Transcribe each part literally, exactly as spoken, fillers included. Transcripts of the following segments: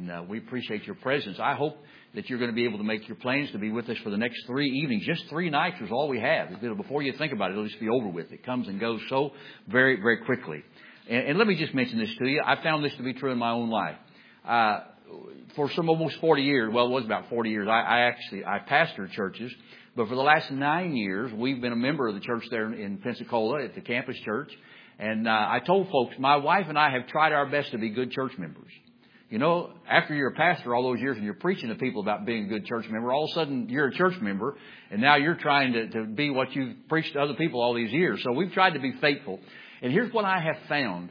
And uh, we appreciate your presence. I hope that you're going to be able to make your plans to be with us for the next three evenings. Just three nights is all we have. Before you think about it, it'll just be over with. It comes and goes so very, very quickly. And, and let me just mention this to you. I found this to be true in my own life. Uh, for some almost forty years, well, it was about forty years, I, I actually, I pastored churches. But for the last nine years, we've been a member of the church there in Pensacola at the campus church. And uh, I told folks, my wife and I have tried our best to be good church members. You know, after you're a pastor all those years and you're preaching to people about being a good church member, all of a sudden you're a church member and now you're trying to, to be what you've preached to other people all these years. So we've tried to be faithful. And here's what I have found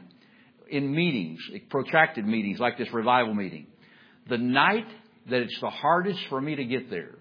in meetings, protracted meetings like this revival meeting. The night that it's the hardest for me to get there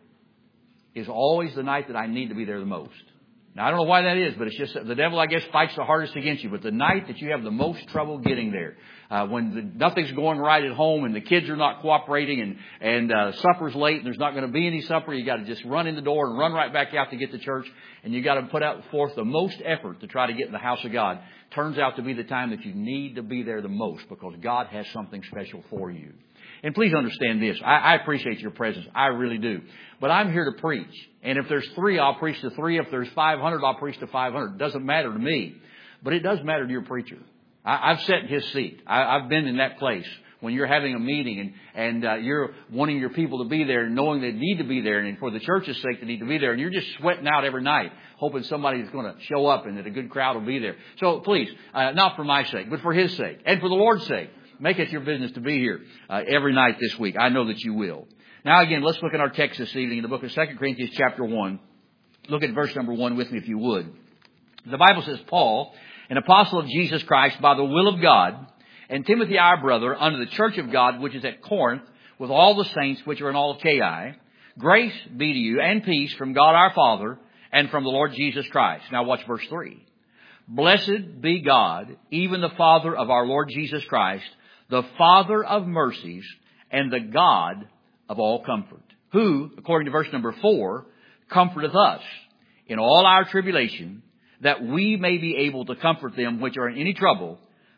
is always the night that I need to be there the most. Now, I don't know why that is, but it's just the devil, I guess, fights the hardest against you. But the night that you have the most trouble getting there, uh, when the, nothing's going right at home and the kids are not cooperating and, and uh, supper's late and there's not going to be any supper, you got to just run in the door and run right back out to get to church. And you got to put out forth the most effort to try to get in the house of God. Turns out to be the time that you need to be there the most because God has something special for you. And please understand this. I, I appreciate your presence. I really do. But I'm here to preach. And if there's three, I'll preach to three. If there's five hundred, I'll preach to five hundred. It doesn't matter to me. But it does matter to your preacher. I, I've sat in his seat. I, I've been in that place when you're having a meeting and, and uh, you're wanting your people to be there and knowing they need to be there. And for the church's sake, they need to be there. And you're just sweating out every night, hoping somebody's going to show up and that a good crowd will be there. So please, uh, not for my sake, but for his sake and for the Lord's sake. Make it your business to be here uh, every night this week. I know that you will. Now, again, let's look at our text this evening in the book of Second Corinthians chapter one. Look at verse number one with me if you would. The Bible says, Paul, an apostle of Jesus Christ by the will of God, and Timothy our brother, unto the church of God which is at Corinth, with all the saints which are in all of Achaia, grace be to you and peace from God our Father and from the Lord Jesus Christ. Now watch verse three. Blessed be God, even the Father of our Lord Jesus Christ, the Father of mercies and the God of all comfort, who, according to verse number four, comforteth us in all our tribulation, that we may be able to comfort them which are in any trouble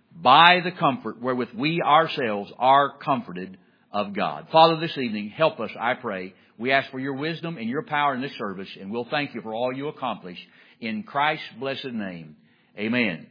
by the comfort wherewith we ourselves are comforted of God. Father, this evening, help us, I pray. We ask for your wisdom and your power in this service, and we'll thank you for all you accomplish. In Christ's blessed name, amen.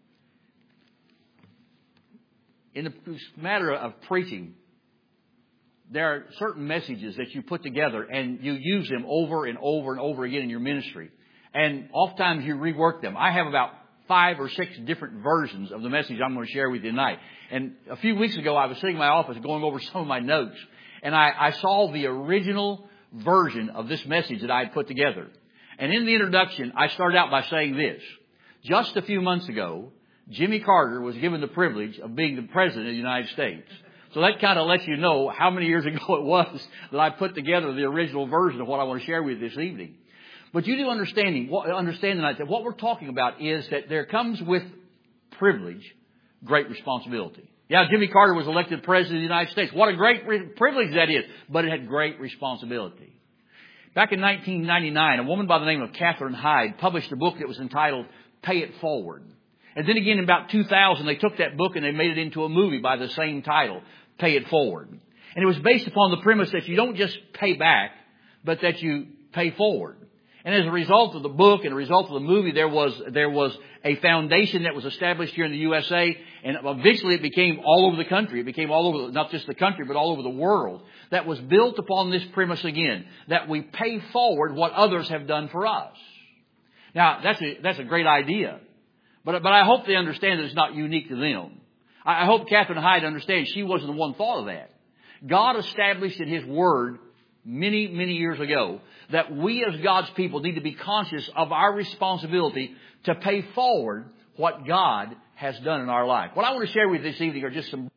In the matter of preaching, there are certain messages that you put together and you use them over and over and over again in your ministry. And oftentimes you rework them. I have about five or six different versions of the message I'm going to share with you tonight. And a few weeks ago, I was sitting in my office going over some of my notes. And I, I saw the original version of this message that I had put together. And in the introduction, I started out by saying this. Just a few months ago, Jimmy Carter was given the privilege of being the President of the United States. So that kind of lets you know how many years ago it was that I put together the original version of what I want to share with you this evening. But you do understanding, understand tonight that what we're talking about is that there comes with privilege great responsibility. Yeah, Jimmy Carter was elected President of the United States. What a great re- privilege that is. But it had great responsibility. Back in nineteen ninety-nine, a woman by the name of Catherine Hyde published a book that was entitled Pay It Forward. And then again in about two thousand, they took that book and they made it into a movie by the same title, Pay It Forward. And it was based upon the premise that you don't just pay back, but that you pay forward. And as a result of the book and a result of the movie, there was there was a foundation that was established here in the U S A. And eventually it became all over the country. It became all over, not just the country, but all over the world. That was built upon this premise again, that we pay forward what others have done for us. Now, that's a, that's a great idea. But, but I hope they understand that it's not unique to them. I, I hope Catherine Hyde understands she wasn't the one thought of that. God established in His Word many, many years ago that we as God's people need to be conscious of our responsibility to pay forward what God has done in our life. What I want to share with you this evening are just some